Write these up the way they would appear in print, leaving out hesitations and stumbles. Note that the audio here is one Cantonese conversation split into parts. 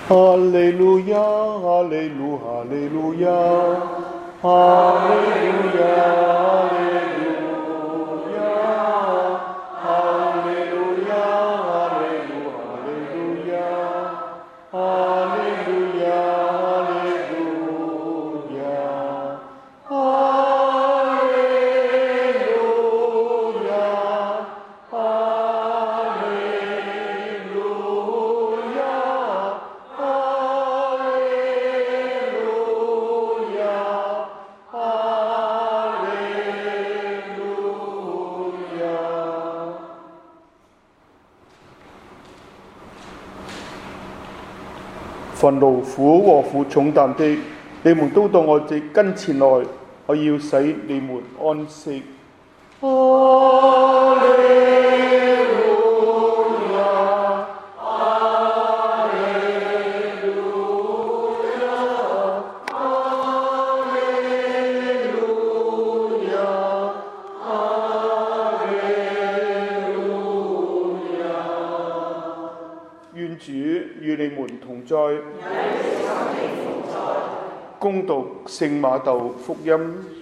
哈利路亞，哈利路，哈利路亞，哈利路亞，哈利路亞，哈利路，哈利路亞，哈利路亞，哈利路亞，哈利路亞，哈利路亞。凡勞苦和負重擔的，你們都到我這跟前來，我要使你們安息。哈利路亞，哈利路亞，哈利路亞，哈利路亞。願主與你們同在。恭讀聖馬竇福音。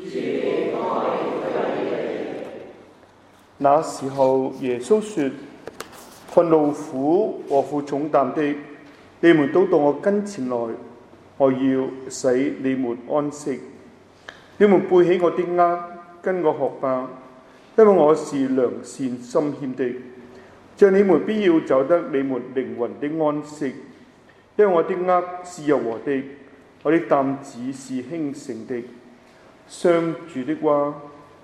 那時候耶穌說：凡勞苦和負重擔的，你們都到我跟前來，我要使你們安息。你們背起我的軛，跟我學吧，因為我是良善心謙的，這樣你們必要走得你們靈魂的安息。因為我的軛是柔和的，我的擔子是輕省的。上主的話。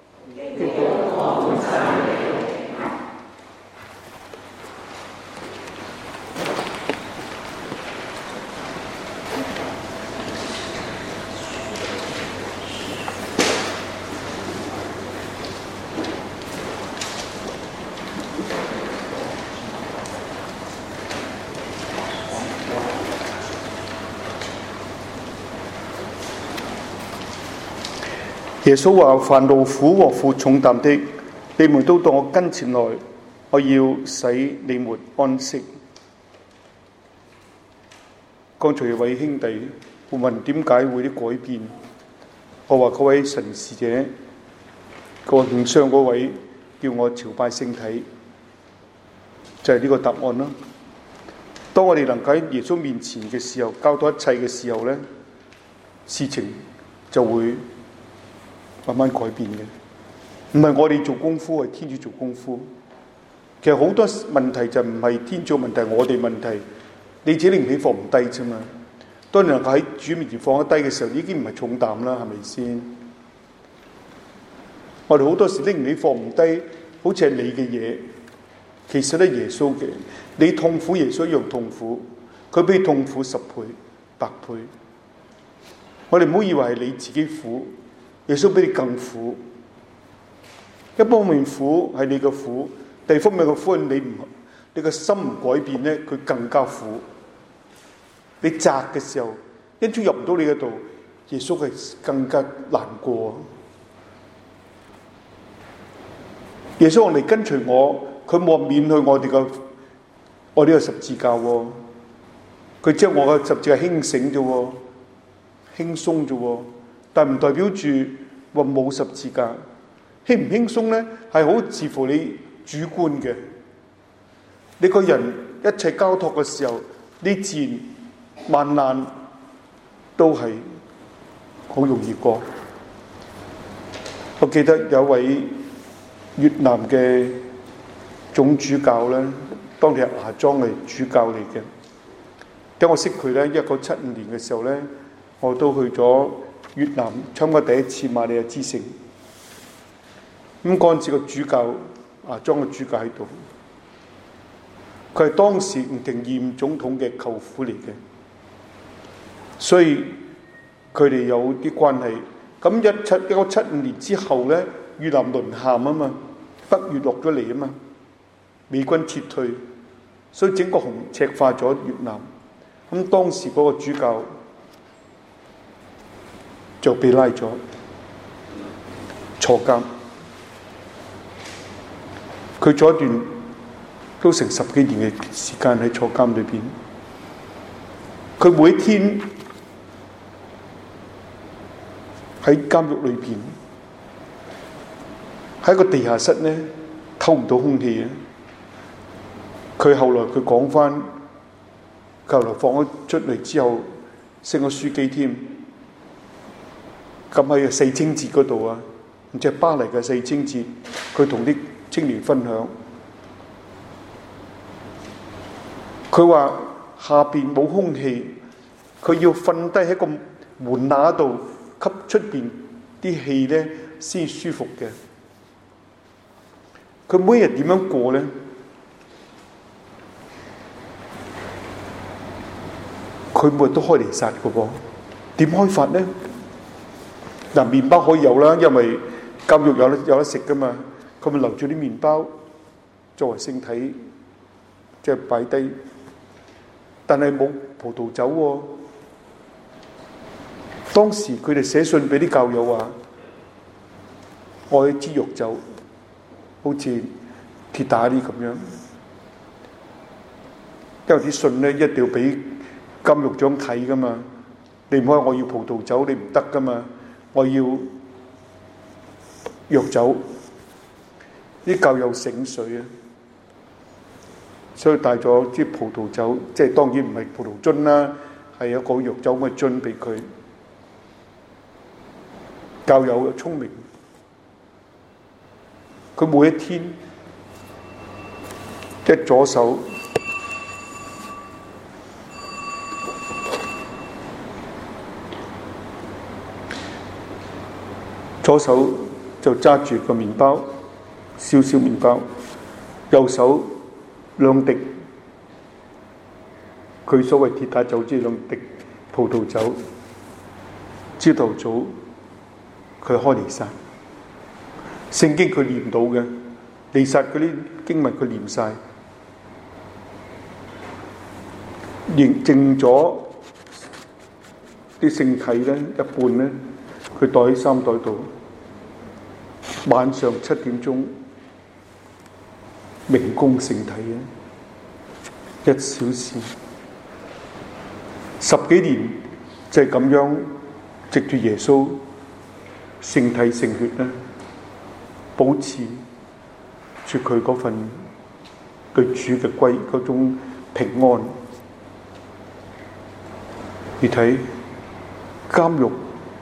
耶穌話：凡勞苦和負重擔的，你們都到我跟前來，我要使你們安息。剛才有位兄弟問點解會啲改變，我話嗰位神視者，個經商嗰位叫我朝拜聖體，就係呢個答案啦。當我哋能夠喺耶穌面前嘅時候，交代一切嘅時候呢，事情就會慢慢改變嘅，唔係我哋做功夫，係天主做功夫。其實好多問題就唔係天主問題，我哋問題，你自己拎唔起放唔低啫嘛。當你能夠喺主面前放得低嘅時候，已經唔係重擔啦，係咪先？我哋好多時拎唔起放唔低，好似係你嘅嘢，其實咧耶穌嘅，你痛苦耶穌一樣痛苦，佢比你痛苦10倍、100倍。我哋唔好以為係你自己苦。耶穌比你更苦，一方面苦係你嘅苦，第二方面嘅苦係你嘅心唔改變咧，佢更加苦。你窄嘅時候，一朝入唔到你嗰度，耶穌係更加難過。耶穌話嚟跟隨我，佢冇免去我呢個十字架喎，佢將我嘅十字架輕省啫喎，輕鬆啫喎。但唔代表住話冇十字架，輕唔輕鬆咧，係好視乎你主觀嘅。你個人一切交託嘅時候，你自然萬難都係好容易過。我記得有位越南嘅總主教咧，當年係芽莊嘅主教嚟嘅。當我識佢咧，1975年嘅時候咧，我都去咗越南參加第一次瑪利亞之聖。咁嗰陣時個主教芽莊嘅主教喺度，佢係當時吳廷諺總統嘅舅父嚟嘅，所以佢哋有啲關係。咁1975年之後咧，越南淪陷啊嘛，北越落咗嚟啊嘛，美軍撤退，所以整個赤化咗越南。咁當時嗰個主教就被拉咗坐監，佢坐一段都成10幾年嘅時間喺坐監裏邊。 佢每一天喺監獄裏邊，喺個地下室呢，透唔到空氣啊！佢後來佢講翻，後來放咗出嚟之後，升咗書記添。咁喺四清節嗰度啊，即係巴黎嘅四清節，佢同啲青年分享，佢話下邊冇空氣，佢要瞓低喺個門罅度吸出邊啲氣咧，先舒服嘅。佢每日點樣過咧？佢每日都開彌撒嘅噃，點開法咧？嗱，麵包可以有啦，因為監獄有得食噶嘛，佢咪留住啲麵包作為聖體，即係擺低。但係冇葡萄酒喎。當時佢哋寫信俾啲教友話：我要支肉酒，好似鐵打啲咁樣。因為啲信咧一定要俾監獄長睇噶嘛，你唔可以我要葡萄酒，你唔得噶嘛。我要藥酒，啲教友醒水啊，所以帶咗支葡萄酒，即係當然唔係葡萄樽啦，係一個藥酒嘅樽俾佢。教友聰明，佢每一天一左手就揸住個麵包，少少麵包，右手兩滴，佢所謂鐵打酒即係兩滴葡萄酒。朝頭早佢開彌撒，聖經佢念到嘅，彌撒嗰啲經文佢念晒，認證咗啲聖體咧一半咧，佢袋喺衫袋度。晚上7點鐘，明供聖體啊！1小時，10幾年就係咁樣，藉住耶穌聖體聖血咧，保持住佢嗰份對主嘅嗰種平安。你睇監獄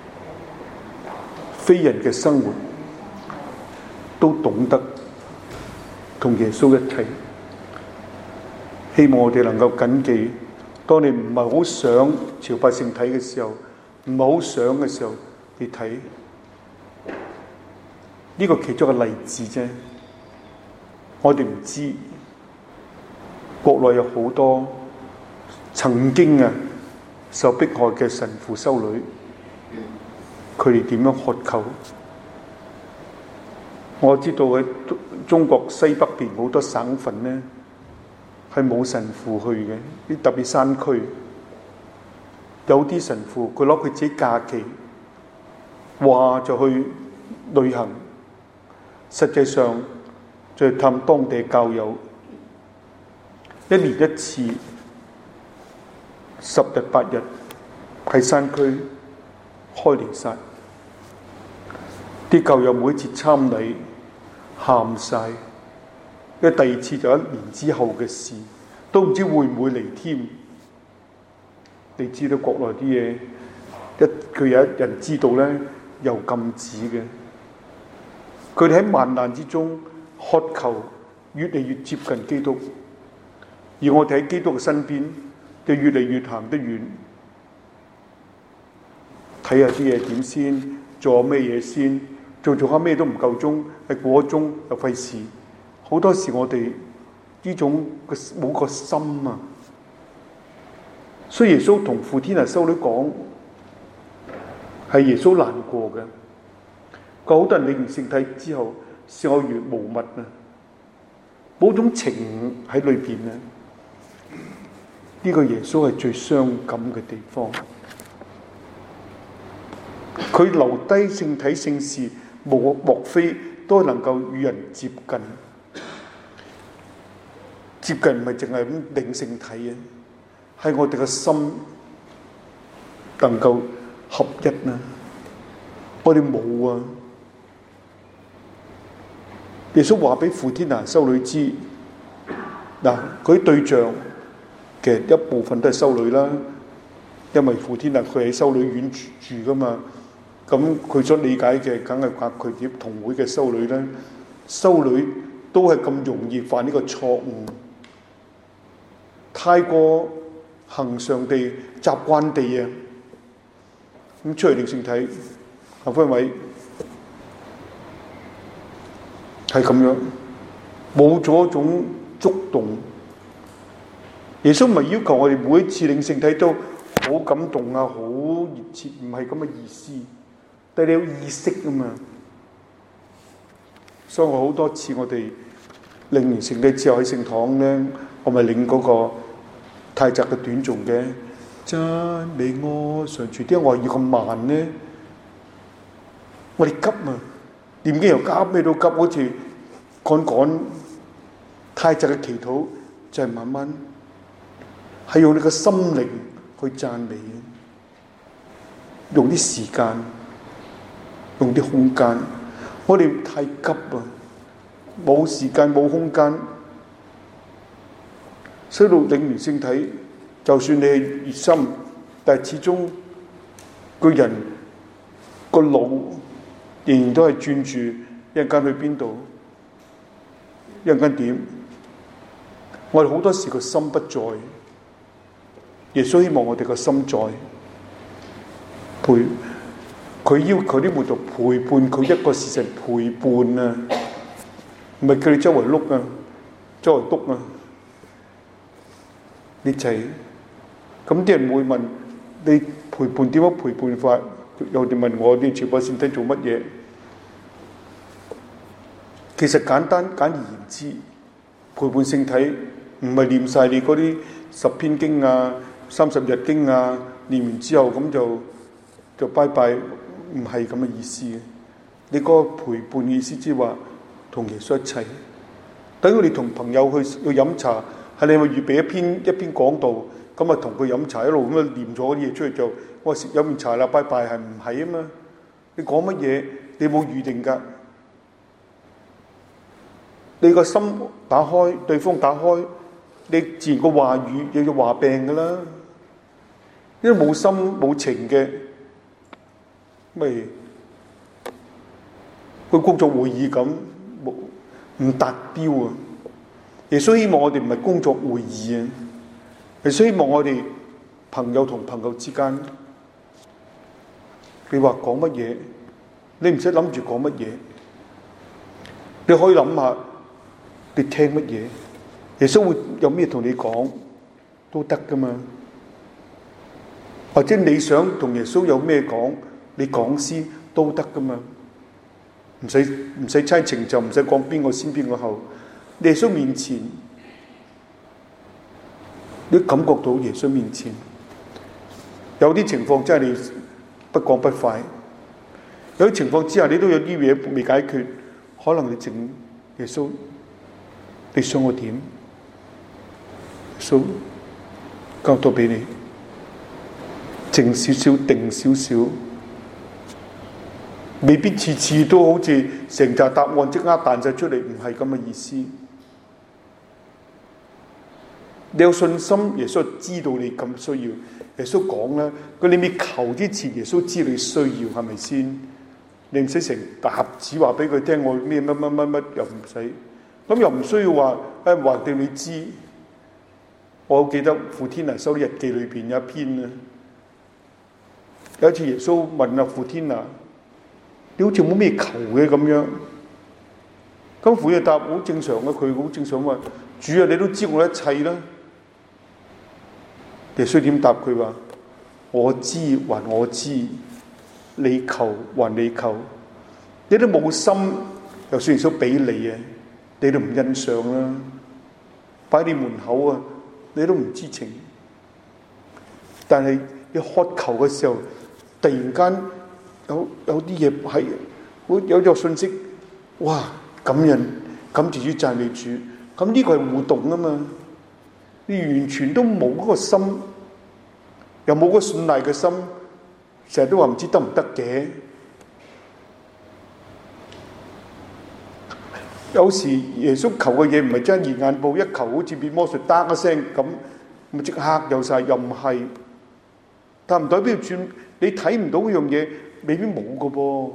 非人嘅生活，都懂得同耶穌一齊。希望我哋能夠謹記，當你唔係好想朝拜聖體嘅時候，唔係好想嘅時候，你睇呢個其中嘅例子啫。我哋唔知國內有好多曾經受迫害嘅神父修女，佢哋點樣渴求。我知道喺中國西北邊好多省份呢，係冇神父去嘅，啲特別山區有啲神父佢攞佢自己假期話就去旅行，實際上就去探當地教友，1年1次10日8日喺山區開彌撒。啲教友每一次參禮喊晒，因為第2次就1年之後嘅事，都唔知會唔會嚟添。你知道國內啲嘢，佢有一人知道咧，又禁止嘅。佢哋喺萬難之中渴求越嚟越接近基督，而我哋喺基督嘅身邊就越嚟越行得遠。睇下啲嘢點先，做咩嘢先？做下咩都唔夠鐘，係過咗鐘又費事。好多時我哋呢種冇個心啊，所以耶穌同傅天娜修女講，係耶穌難過嘅。佢好多人領完聖體之後，視我如無物啊，冇種情喺裏邊啊。呢個耶穌係最傷感嘅地方。佢留低聖體聖事，莫非都能夠與人接近？接近唔係淨係咁領聖體啊，係我哋嘅心能夠合一呢？我哋冇啊！耶穌話俾傅天娜修女知，嗱，佢啲對象其實一部分都係修女啦，因為傅天娜佢喺修女院住噶嘛，咁佢所理解嘅梗係話佢啲同會嘅修女啦，修女都係咁容易犯呢個錯誤，太過恆常地、習慣地啊，咁出嚟領聖體，後分位係咁樣，冇咗一種觸動。耶穌唔係要求我哋每一次領聖體都好感動啊，好熱切，唔係咁嘅意思。但係你有意識啊嘛，所以我好多次我哋領完聖體之後喺聖堂咧，我咪領嗰個太窄嘅短頌嘅讚美我上主，點解我要咁慢呢？我哋急啊！念經又急，咩都急，好似趕太窄嘅祈禱就係慢慢，係用你個心靈去讚美，用啲時間，用啲空間。我哋太急啊，冇時間冇空間，所以到領完聖體，就算你係熱心，但係始終個人個腦仍然都係轉住一陣間去邊度，一陣間點。我哋好多時個心不在，耶穌希望我哋個心在，佢要求啲門徒陪伴佢一個時辰，陪伴啊，唔係叫你周圍碌啊，周圍篤啊，你就係咁。啲人會問你陪伴點樣陪伴法？有啲問我啲傳播聖體做乜嘢？其實簡而言之，陪伴聖體唔係念晒你嗰啲10篇經啊、30日經啊，念完之後咁就拜拜，唔係咁嘅意思嘅。你嗰個陪伴嘅意思即係話同耶穌一齊，等我哋同朋友去飲茶，係你咪預備一篇講道，咁啊同佢飲茶一路咁啊念咗啲嘢出嚟就，我食飲完茶啦，拜拜，係唔係啊嘛？你講乜嘢？你冇預定㗎。你個心打開，對方打開，你自然個話語又要話病㗎啦。因為冇心冇情嘅，咪個工作會議咁唔達標啊！耶穌希望我哋唔係工作會議啊，耶穌希望我哋朋友同朋友之間，你話講乜嘢，你唔使諗住講乜嘢，你可以諗下。你聽乜嘢？耶穌會有咩同你講都得噶嘛？或者你想同耶穌有咩講，你講先都得噶嘛？唔使猜情就唔使講邊個先邊個後。耶穌面前，你感覺到耶穌面前有啲情況真係你不講不快，有啲情況之下你都有啲嘢未解決，可能你整耶穌。你想我點？交到俾你，靜少少，定少少，未必次次都好似成紮答案即刻彈晒出嚟，唔係咁嘅意思。你有信心，耶穌知道你咁需要。耶穌講啦，佢你未求之前，耶穌知你需要，係咪先？你唔使成沓紙話俾佢聽，我咩乜又唔使。咁又唔需要話話定你知。我記得傅天娜修啲日記裏邊有一篇啊，有一次耶穌問阿傅天娜：你好似冇咩求嘅咁樣。咁傅天娜答好正常嘅，佢好正常話：主啊，你都知我一切啦。耶穌點答佢話？我知還我知，你求還你求，你都冇心，又算耶穌俾你啊！你都唔欣賞啦，擺你門口啊，你都唔知情。但係你渴求嘅時候，突然間有啲嘢係，有咗信息，哇！感恩感謝主讚美主，咁呢個係互動啊嘛。你完全都冇嗰個心，又冇嗰個信賴嘅心， 成日都話唔知得唔得嘅。有時耶穌求嘅嘢唔係將現眼報一求，好似變魔術，得一聲咁，咪即刻有晒，又唔係。但唔代表轉你睇唔到嗰樣嘢，未必冇㗎噃。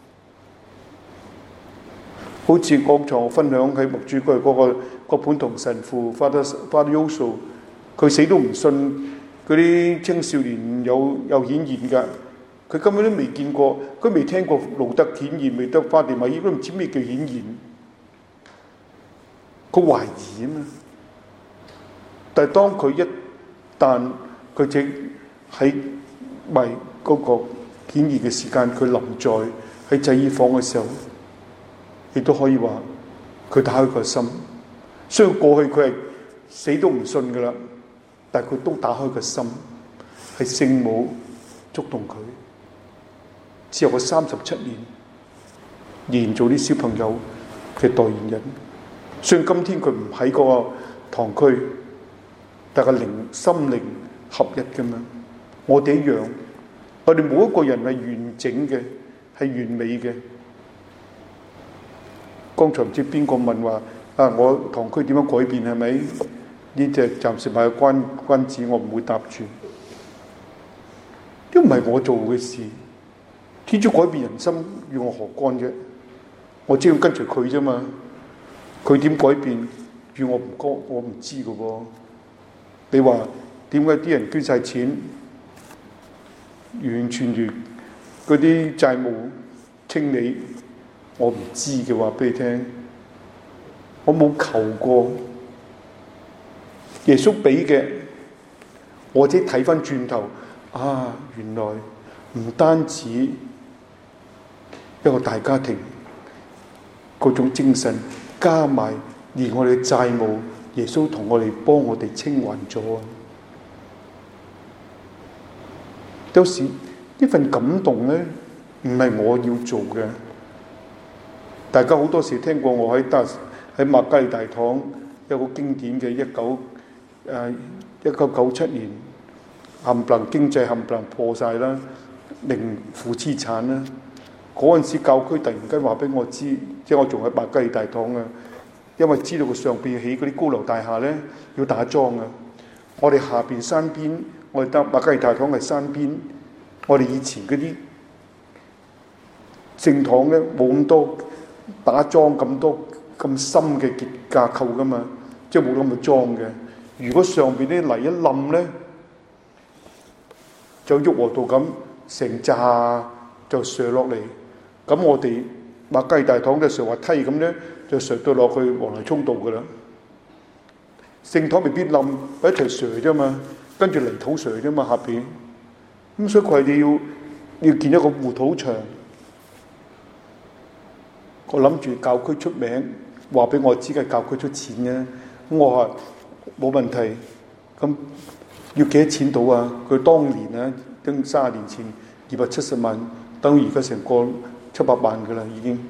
好似剛才我分享喺牧主區嗰個本堂神父 Father Yoso， 佢死都唔信嗰啲青少年有顯現㗎。佢根本都未見過，佢未聽過路德顯現，未得法地瑪，都唔知咩叫顯現。佢懷疑啊嘛。但係當佢一旦佢只喺為嗰個顯現嘅時間，佢臨在喺祭衣房嘅時候，亦都可以話佢打開個心。雖然過去佢係死都唔信噶啦，但係佢都打開個心，係聖母觸動佢。之後個37年，仍然做啲小朋友嘅代言人。雖然今天佢唔喺嗰個堂區，但係心靈合一噶嘛。我哋一樣，我哋冇一個人係完整嘅，係完美嘅。剛才唔知邊個問話啊，我堂區點樣改變係咪？呢隻暫時賣個關子，我唔會答住。都唔係我做嘅事，天主改變人心與我何干啫？我只要跟隨佢啫嘛。佢點改變與我唔干，我唔知噶噃。你話點解啲人捐晒錢，完全如嗰啲債務清理？我唔知嘅話俾你聽，我冇求過。耶穌俾嘅，我自己睇翻轉頭，啊，原來唔單止一個大家庭嗰種精神，加埋連我哋嘅債務，耶穌同我哋幫我哋清還咗。有時呢份感動咧，唔係我要做嘅。大家好多時聽過我喺瑪加利大堂有個經典嘅1997年冚唪唥經濟冚唪唥破晒啦，零負資產啦。嗰陣時教區突然間話俾我知，即係我仲喺瑪加利大堂啊，因為知道佢上邊起嗰啲高樓大廈咧要打樁啊。我哋下邊山邊，我哋得瑪加利大堂係山邊，我哋以前嗰啲聖堂咧冇咁多打樁咁多咁深嘅結架構噶嘛，即係冇咁嘅樁嘅。如果上邊啲泥一冧咧，就喐和道咁成扎就瀡落嚟。咁我哋瑪加利大堂嘅瀡滑梯咁咧，就瀡到落去黃泥涌道噶啦。聖堂未必冧，一齊瀡啫嘛，跟住泥土瀡啫嘛下邊。咁所以佢哋要建一個護土牆。我諗住教區出名，話俾我知嘅教區出錢嘅。咁我話冇問題。咁要幾多錢到啊？佢當年啊，跟30年前270萬，等於而家成個700萬噶啦已經。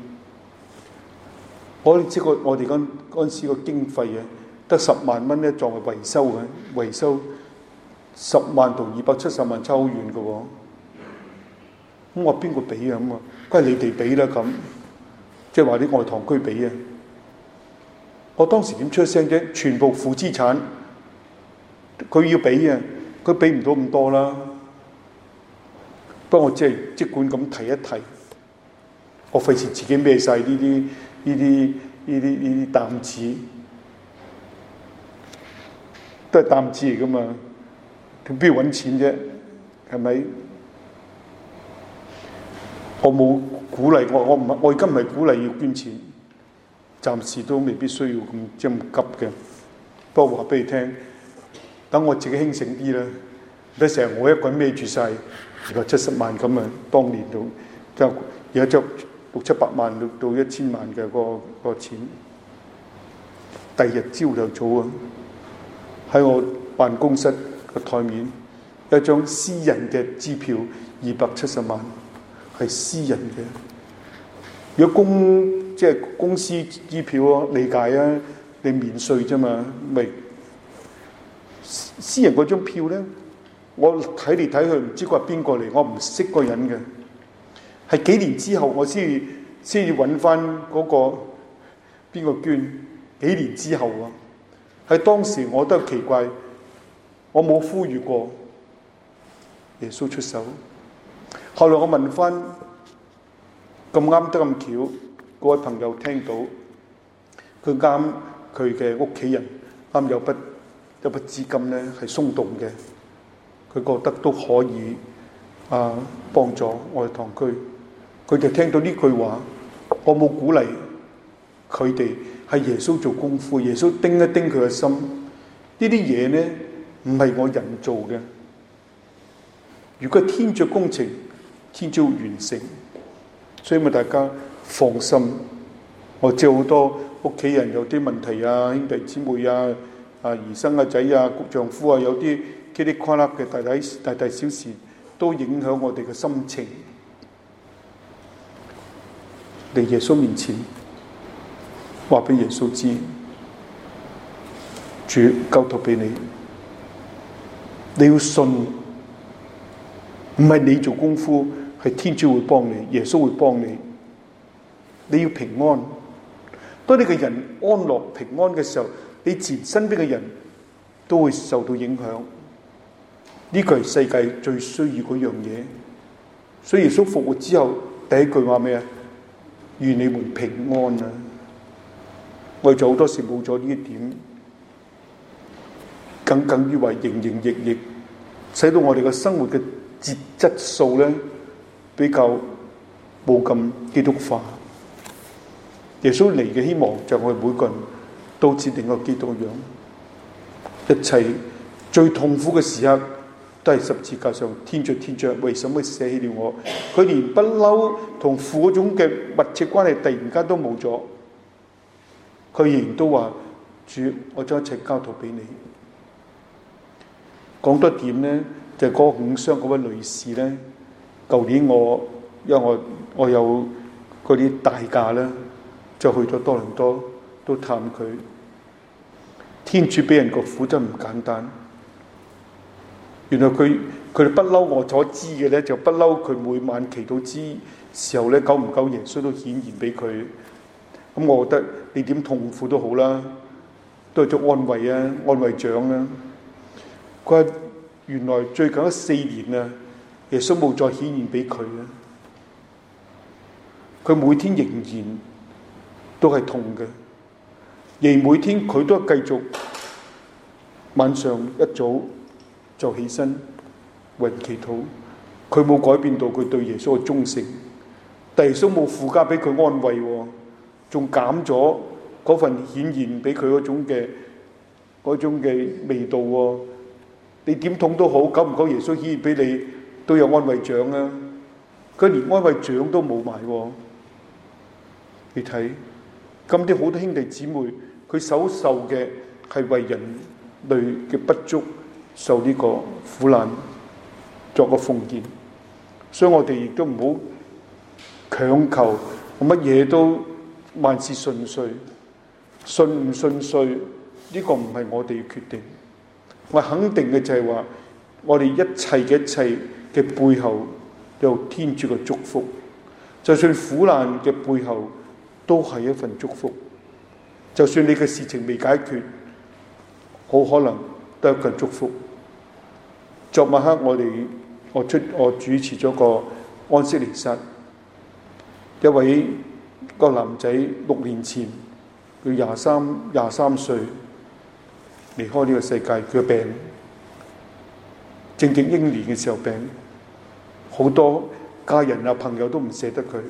我知我哋嗰陣時個經費啊，得10萬蚊咧，作為維修嘅，維修10萬同270萬差好遠嘅喎。咁我話邊個俾啊？咁啊，梗係你哋俾啦咁。即係話啲外堂區俾啊！我當時點出聲啫？全部負資產，佢要俾啊！佢俾唔到咁多啦。不過我只係即管咁提一提，我費事自己孭晒呢啲擔子，都係擔子嚟噶嘛？佢邊度揾錢啫？係咪？我冇鼓勵我而家唔係鼓勵要捐錢，暫時都未必需要咁急嘅。不過話俾你聽，等我自己興盛啲啦，唔得成日我一個人孭住晒270萬咁啊！當年就而家就600-700萬到1000萬嘅個錢。第二日朝頭早啊，喺我辦公室個台面有一張私人嘅支票270萬。係私人嘅，如果即係公司支票啊，理解啊，你免稅啫嘛，咪私人嗰張票咧， 我睇嚟睇去唔知佢係邊個嚟，我唔識個人嘅。係幾年之後我先至揾翻嗰個邊個捐。幾年之後啊，喺當時我都奇怪，我冇呼籲過耶穌出手。後來我問翻，咁啱得咁巧，嗰位朋友聽到，佢啱佢嘅屋企人啱有筆資金咧係鬆動嘅，佢覺得都可以幫助我哋堂區。佢就聽到呢句話，我冇鼓勵佢哋，係耶穌做功夫，耶穌叮一叮佢嘅心。呢啲嘢咧唔係我人做嘅，如果係天主工程，天主會完成。所以咪大家放心。我知好多屋企人有啲問題啊，兄弟姊妹啊，兒生嘅仔啊，丈夫啊，有啲噼里呱啦嘅大大小事，都影響我哋嘅心情。嚟耶穌面前，話俾耶穌知，主交託俾你，你要信，唔係你做功夫，係天主會幫你，耶穌會幫你。你要平安。當你嘅人安樂平安嘅時候，你自然身邊嘅人都會受到影響。呢個係世界最需要嗰樣嘢。所以耶穌復活之後，第一句話咩啊？願你們平安啊！我哋做好多時冇咗呢一點，耿於為營營役役，使到我哋嘅生活嘅質素咧比較冇咁基督化。耶穌嚟嘅希望就係我哋每個人都似另一個基督樣。一切最痛苦嘅時刻都係十字架上，天主，為什麼捨棄了我？佢連不嬲同父嗰種嘅密切關係突然間都冇咗，佢仍然都話：主，我將一切交託俾你。講多點咧，就係嗰5箱嗰位女士咧，舊年因為我有嗰啲大假咧，就去咗多倫多都探佢。天主俾人個苦真唔簡單。原來佢不嬲，我所知嘅咧，就不嬲佢每晚祈禱之時候咧，久唔久耶穌都顯現俾佢。咁我覺得你點痛苦都好啦，都係做安慰啊，安慰獎啦。佢話原來最近4年啊，耶穌冇再顯現俾佢啊。佢每天仍然都係痛嘅，而每天佢都繼續晚上一早就起身為人祈禱。佢冇改變到佢對耶穌嘅忠誠，但耶穌冇附加俾佢安慰，仲減咗嗰份顯現俾佢嗰種嘅味道。你點痛都好，久唔久耶穌顯現俾你都有安慰獎啊！佢連安慰獎都冇埋。你睇今啲好多兄弟姊妹，佢所受嘅係為人類嘅不足，受呢個苦難作個奉獻。所以我哋亦都唔好強求乜嘢都萬事順遂，順唔順遂呢個唔係我哋嘅決定。我肯定嘅就係話，我哋一切嘅背後有天主嘅祝福，就算苦難嘅背後都係一份祝福。就算你嘅事情未解決，好可能都係一份祝福。昨晚黑我主持咗個安息彌撒，一位個男仔6年前佢23歲離開呢個世界，佢嘅病正英年嘅時候病，好多家人啊朋友都唔捨得佢。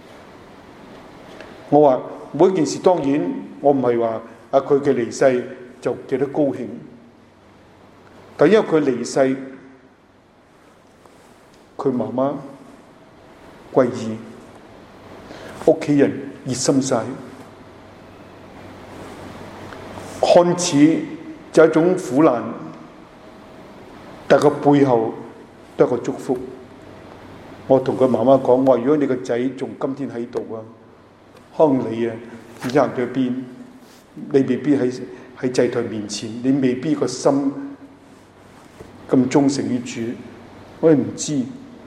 我話每一件事，當然我唔係話佢嘅離世就記得高興，但因為佢離世，佢媽媽歸依，屋企人熱心晒，看似就一種苦難，但個背後都係個祝福。我同佢媽媽講，我話如果你個仔仲今天喺度啊，可能你啊唔知行到邊，你未必喺祭台面前，你未必個心咁忠誠於主？我哋唔知。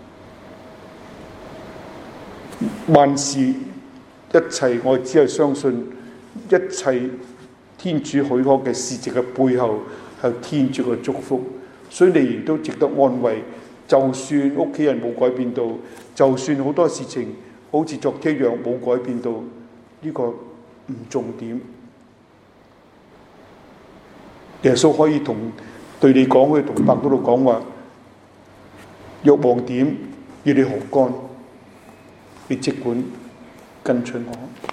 萬事一切，我只係相信一切天主許可嘅事情嘅背後係天主嘅祝福，所以你亦都值得安慰。就算屋企人冇改變到，就算好多事情好似昨天一樣冇改變到，呢個唔重點。耶穌可以對你講，可以同伯多祿講話：若望點與你何干？你即管跟隨我。